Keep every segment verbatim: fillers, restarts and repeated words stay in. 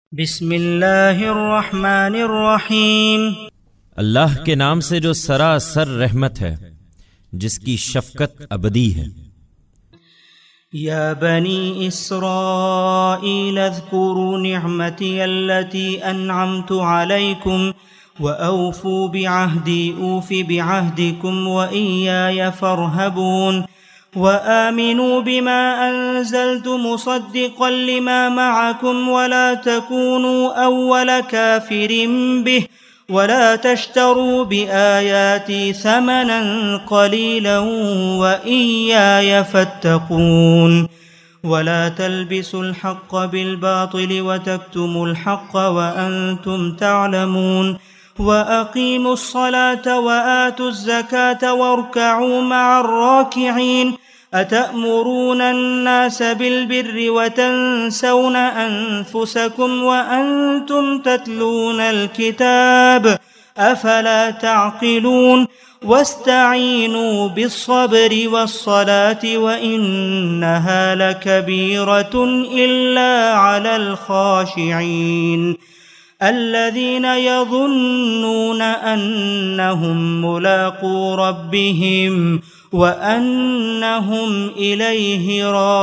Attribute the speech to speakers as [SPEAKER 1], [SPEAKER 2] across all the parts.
[SPEAKER 1] بسم اللہ الرحمن الرحیم،
[SPEAKER 2] اللہ کے نام سے جو سراسر رحمت ہے، جس کی شفقت ابدی ہے۔
[SPEAKER 1] یا بنی اسرائیل اذکروا نعمتی التي انعمت علیکم وأوفوا بعہدی اوف بعہدکم وإیایا فارہبون وآمنوا بما أنزلت مصدقا لما معكم ولا تكونوا أول كافر به ولا تشتروا بآياتي ثمنا قليلا وإياي فاتقون ولا تلبسوا الحق بالباطل وتكتموا الحق وأنتم تعلمون وأقيموا الصلاة وآتوا الزكاة واركعوا مع الراكعين أتأمرون الناس بالبر وتنسون أنفسكم وأنتم تتلون الكتاب أفلا تعقلون واستعينوا بالصبر والصلاة وإنها لكبيرة إلا على الخاشعين الذين يظنون أنهم ملاقو ربهم وَأَنَّهُمْ إِلَيْهِ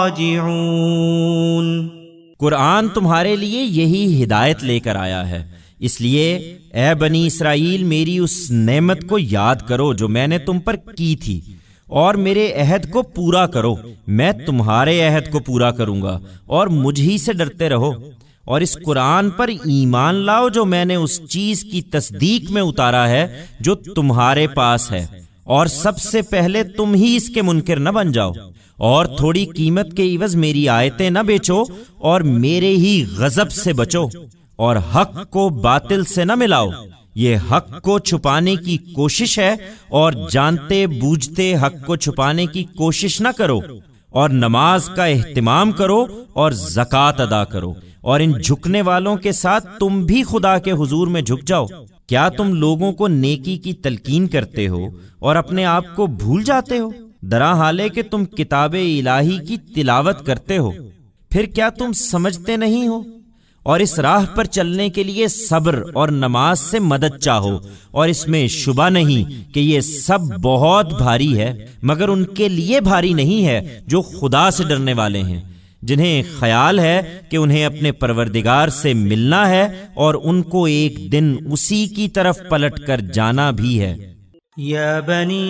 [SPEAKER 1] رَاجِعُونَ۔
[SPEAKER 2] قرآن تمہارے لیے یہی ہدایت لے کر آیا ہے، اس لیے اے بنی اسرائیل میری اس نعمت کو یاد کرو جو میں نے تم پر کی تھی، اور میرے عہد کو پورا کرو، میں تمہارے عہد کو پورا کروں گا، اور مجھ ہی سے ڈرتے رہو، اور اس قرآن پر ایمان لاؤ جو میں نے اس چیز کی تصدیق میں اتارا ہے جو تمہارے پاس ہے، اور سب سے پہلے تم ہی اس کے منکر نہ بن جاؤ، اور تھوڑی قیمت کے عوض میری آیتیں نہ بیچو، اور میرے ہی غضب سے بچو، اور حق کو باطل سے نہ ملاؤ، یہ حق کو چھپانے کی کوشش ہے، اور جانتے بوجھتے حق کو چھپانے کی کوشش نہ کرو، اور نماز کا اہتمام کرو اور زکوٰۃ ادا کرو، اور ان جھکنے والوں کے ساتھ تم بھی خدا کے حضور میں جھک جاؤ۔ کیا تم لوگوں کو نیکی کی تلقین کرتے ہو اور اپنے آپ کو بھول جاتے ہو، درا حالے کہ تم کتاب الہی کی تلاوت کرتے ہو؟ پھر کیا تم سمجھتے نہیں ہو؟ اور اس راہ پر چلنے کے لیے صبر اور نماز سے مدد چاہو، اور اس میں شبہ نہیں کہ یہ سب بہت بھاری ہے، مگر ان کے لیے بھاری نہیں ہے جو خدا سے ڈرنے والے ہیں، جنہیں خیال ہے کہ انہیں اپنے پروردگار سے ملنا ہے، اور ان کو ایک دن اسی کی طرف پلٹ کر جانا بھی ہے۔
[SPEAKER 1] یا بنی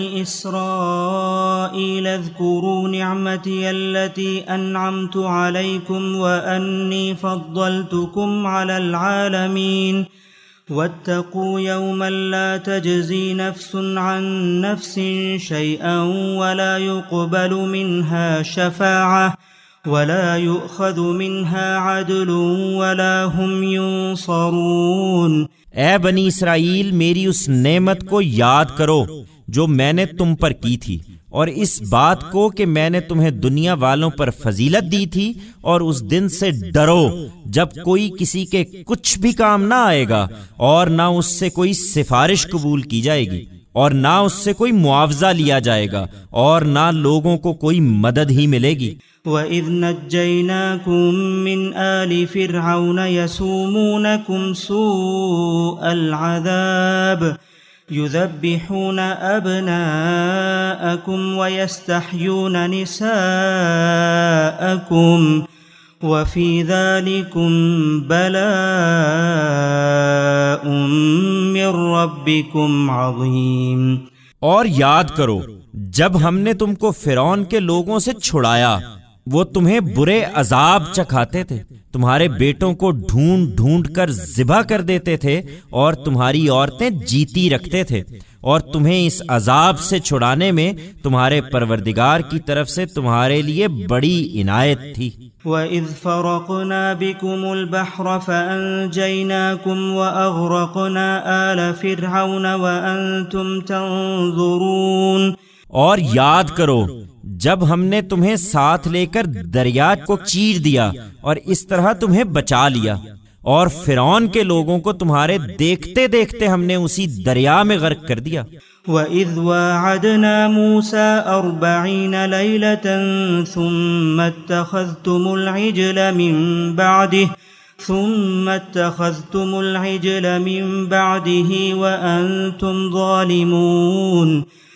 [SPEAKER 1] اسرائیل اذکروا نعمتی التي انعمت علیکم وانی فضلتکم علی العالمین واتقوا یوما لا تجزی نفس عن نفس شیئا ولا يقبل منها شفاعة ولا يؤخذ منها عدل ولا هم ينصرون۔
[SPEAKER 2] اے بنی اسرائیل میری اس نعمت کو یاد کرو جو میں نے تم پر کی تھی، اور اس بات کو کہ میں نے تمہیں دنیا والوں پر فضیلت دی تھی، اور اس دن سے ڈرو جب کوئی کسی کے کچھ بھی کام نہ آئے گا، اور نہ اس سے کوئی سفارش قبول کی جائے گی، اور نہ اس سے کوئی معاوضہ لیا جائے گا، اور نہ لوگوں کو کوئی مدد ہی ملے گی۔
[SPEAKER 1] وَإِذْ نَجَّيْنَاكُمْ مِنْ آلِ فِرْعَوْنَ يَسُومُونَكُمْ سُوءَ الْعَذَابِ يُذَبِّحُونَ أَبْنَاءَكُمْ وَيَسْتَحْيُونَ نِسَاءَكُمْ وَفِي ذَلِكُمْ بَلَاءٌ مِّن رَّبِّكُمْ عَظِيمٌ۔
[SPEAKER 2] اور یاد کرو جب ہم نے تم کو فرعون کے لوگوں سے چھڑایا، وہ تمہیں برے عذاب چکھاتے تھے، تمہارے بیٹوں کو ڈھونڈ ڈھونڈ کر ذبح کر دیتے تھے، اور تمہاری عورتیں جیتی رکھتے تھے، اور تمہیں اس عذاب سے چھڑانے میں تمہارے پروردگار کی طرف سے تمہارے لیے بڑی عنایت تھی۔
[SPEAKER 1] وَإِذْ فَرَقْنَا بِكُمُ الْبَحْرَ فَأَنْجَيْنَاكُمْ وَأَغْرَقْنَا آلَ فِرْعَوْنَ وَأَنْتُمْ تَنْظُرُونَ۔
[SPEAKER 2] اور یاد کرو جب ہم نے تمہیں ساتھ لے کر دریا کو چیر دیا، اور اس طرح تمہیں بچا لیا، اور فرعون کے لوگوں کو تمہارے دیکھتے دیکھتے ہم نے اسی دریا میں غرق کر دیا۔
[SPEAKER 1] وَإِذْ وَاعَدْنَا مُوسَى أَرْبَعِينَ لَيْلَةً ثُمَّ اتَّخَذْتُمُ الْعِجْلَ مِنْ بَعْدِهِ ثم اتخذتم العجل من بعده وأنتم ظالمون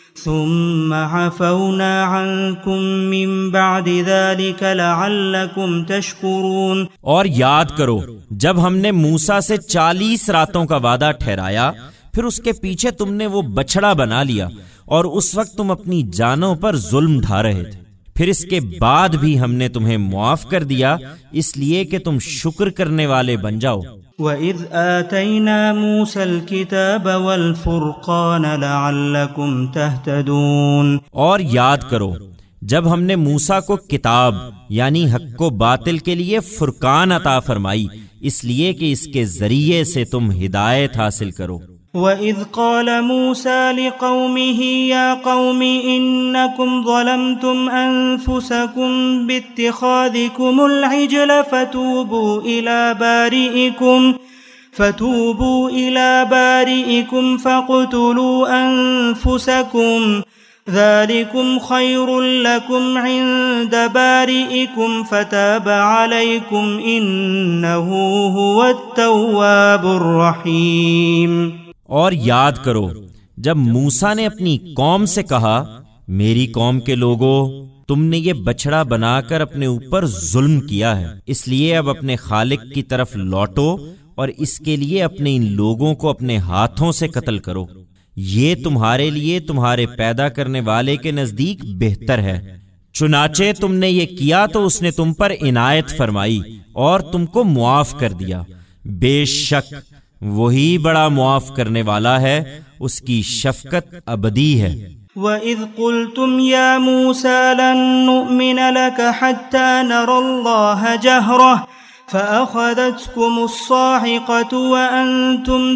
[SPEAKER 1] ثم عفونا عنكم من بعد ذلك لعلكم تشكرون۔
[SPEAKER 2] اور یاد کرو جب ہم نے موسیٰ سے چالیس راتوں کا وعدہ ٹھہرایا، پھر اس کے پیچھے تم نے وہ بچڑا بنا لیا اور اس وقت تم اپنی جانوں پر ظلم ڈھا رہے تھے، پھر اس کے بعد بھی ہم نے تمہیں معاف کر دیا اس لیے کہ تم شکر کرنے والے بن جاؤ۔
[SPEAKER 1] وَإِذْ آتَيْنَا مُوسَى الْكِتَابَ وَالْفُرْقَانَ لَعَلَّكُمْ تَهْتَدُونَ،
[SPEAKER 2] اور یاد کرو جب ہم نے موسیٰ کو کتاب یعنی حق و باطل کے لیے فرقان عطا فرمائی، اس لیے کہ اس کے ذریعے سے تم ہدایت حاصل کرو۔
[SPEAKER 1] وَإِذْ قَالَ مُوسَى لِقَوْمِهِ يَا قَوْمِ إِنَّكُمْ ظَلَمْتُمْ أَنفُسَكُمْ بِاتِّخَاذِكُمُ الْعِجْلَ فَتُوبُوا إِلَى بَارِئِكُمْ فَتُوبُوا إِلَى بَارِئِكُمْ فَاقْتُلُوا أَنفُسَكُمْ ذَلِكُمْ خَيْرٌ لَكُمْ عِندَ بَارِئِكُمْ فَتَابَ عَلَيْكُمْ إِنَّهُ هُوَ التَّوَّابُ الرَّحِيمُ۔
[SPEAKER 2] اور یاد کرو جب موسیٰ نے اپنی قوم سے کہا، میری قوم کے لوگوں، تم نے یہ بچڑا بنا کر اپنے اوپر ظلم کیا ہے، اس لیے اب اپنے خالق کی طرف لوٹو اور اس کے لیے اپنے ان لوگوں کو اپنے ہاتھوں سے قتل کرو، یہ تمہارے لیے تمہارے پیدا کرنے والے کے نزدیک بہتر ہے۔ چنانچہ تم نے یہ کیا تو اس نے تم پر عنایت فرمائی اور تم کو معاف کر دیا، بے شک وہی بڑا معاف کرنے والا ہے، اس کی شفقت ابدی ہے۔
[SPEAKER 1] وَإِذْ قُلْتُمْ يَا مُوسَى لَن نُّؤْمِنَ لَكَ حَتَّى نَرَى اللَّهَ جَهْرَةً فَأَخَذَتْكُمُ الصَّاعِقَةُ وَأَنْتُمْ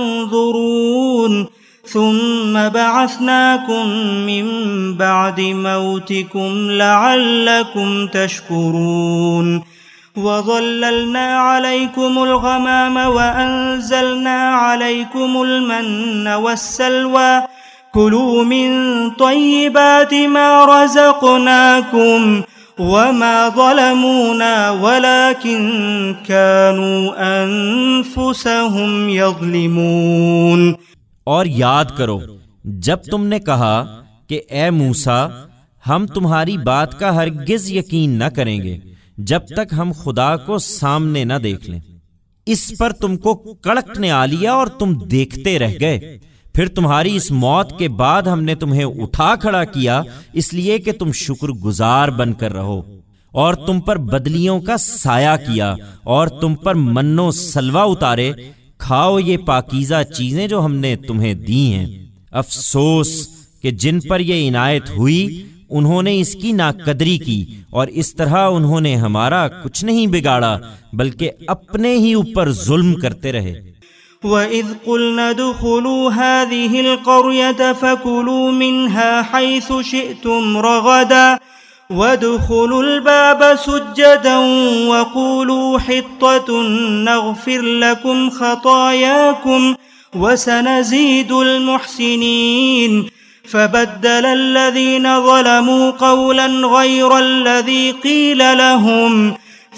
[SPEAKER 1] تَنظُرُونَ ثُمَّ بَعَثْنَاكُمْ مِنْ بَعْدِ مَوْتِكُمْ لَعَلَّكُمْ تَشْكُرُونَ وَظَلَّلْنَا عَلَيْكُمُ الْغَمَامَ وَأَنزَلْنَا عَلَيْكُمُ الْمَنَّ وَالسَّلْوَىٰ كُلُوا مِن طَيِّبَاتِ مَا رَزَقْنَاكُمْ وَمَا ظَلَمُونَا وَلَكِن كَانُوا أَنفُسَهُمْ يَظْلِمُونَ۔
[SPEAKER 2] اور یاد کرو جب تم نے کہا کہ اے موسیٰ ہم تمہاری بات کا ہرگز یقین نہ کریں گے جب تک ہم خدا کو سامنے نہ دیکھ لیں، اس پر تم کو کڑک نے آ لیا اور تم دیکھتے رہ گئے، پھر تمہاری اس موت کے بعد ہم نے تمہیں اٹھا کھڑا کیا اس لیے کہ تم شکر گزار بن کر رہو، اور تم پر بدلیوں کا سایہ کیا اور تم پر من و سلوہ اتارے، کھاؤ یہ پاکیزہ چیزیں جو ہم نے تمہیں دی ہیں۔ افسوس کہ جن پر یہ عنایت ہوئی انہوں نے اس کی ناقدری کی، اور اس طرح انہوں نے ہمارا کچھ نہیں بگاڑا بلکہ اپنے ہی اوپر ظلم کرتے رہے۔
[SPEAKER 1] وَإِذْ قُلْنَا ادْخُلُوا هَٰذِهِ الْقَرْيَةَ فَكُلُوا مِنْهَا حَيْثُ شِئْتُمْ رَغَدًا وَادْخُلُوا الْبَابَ سُجَّدًا وَقُولُوا حِطَّةٌ نَغْفِرْ لَكُمْ خَطَايَاكُمْ وَسَنَزِيدُ الْمُحْسِنِينَ فبدل الذين ظلموا قولا غير الذي قيل لهم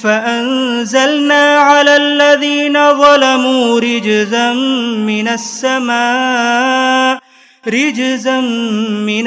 [SPEAKER 1] فأنزلنا على الذين ظلموا رجزا من السماء رجزا من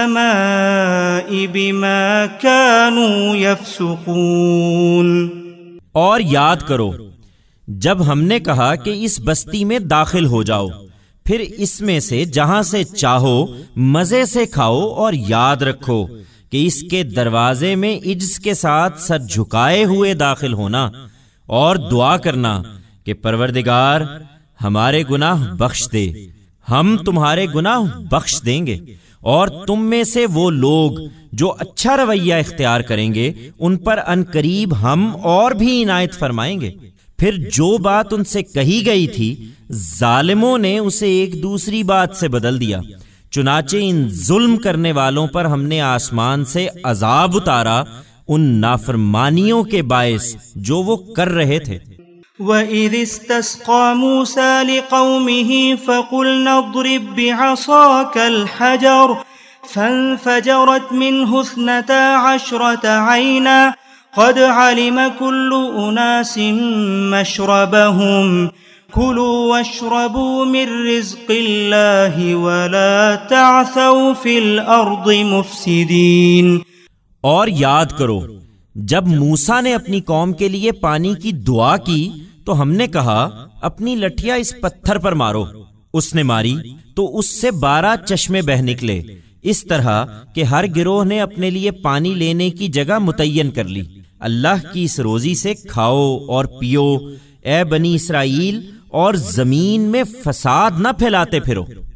[SPEAKER 1] السماء بما كانوا يفسقون۔
[SPEAKER 2] اور یاد کرو جب ہم نے کہا کہ اس بستی میں داخل ہو جاؤ، پھر اس میں سے جہاں سے چاہو مزے سے کھاؤ، اور یاد رکھو کہ اس کے دروازے میں عجز کے ساتھ سر جھکائے ہوئے داخل ہونا، اور دعا کرنا کہ پروردگار ہمارے گناہ بخش دے، ہم تمہارے گناہ بخش دیں گے، اور تم میں سے وہ لوگ جو اچھا رویہ اختیار کریں گے ان پر ان قریب ہم اور بھی عنایت فرمائیں گے۔ پھر جو بات ان سے کہی گئی تھی ظالموں نے اسے ایک دوسری بات سے بدل دیا، چنانچہ ان ظلم کرنے والوں پر ہم نے آسمان سے عذاب اتارا ان نافرمانیوں کے باعث جو وہ کر رہے تھے۔
[SPEAKER 1] وَإِذِ اسْتَسْقَىٰ مُوسَىٰ لِقَوْمِهِ فَقُلْنَا اضْرِب بِّعَصَاكَ الْحَجَرَ فَانفَجَرَتْ مِنْهُ اثْنَتَا عَشْرَةَ عَيْنًا قد علم كل أناس مشربهم كلوا واشربوا من رزق الله ولا تعثوا في الأرض مفسدين۔
[SPEAKER 2] اور یاد کرو جب موسیٰ نے اپنی قوم کے لیے پانی کی دعا کی تو ہم نے کہا اپنی لٹھیا اس پتھر پر مارو، اس نے ماری تو اس سے بارہ چشمے بہہ نکلے، اس طرح کہ ہر گروہ نے اپنے لیے پانی لینے کی جگہ متعین کر لی۔ اللہ کی اس روزی سے کھاؤ اور پیو اے بنی اسرائیل، اور زمین میں فساد نہ پھیلاتے پھرو۔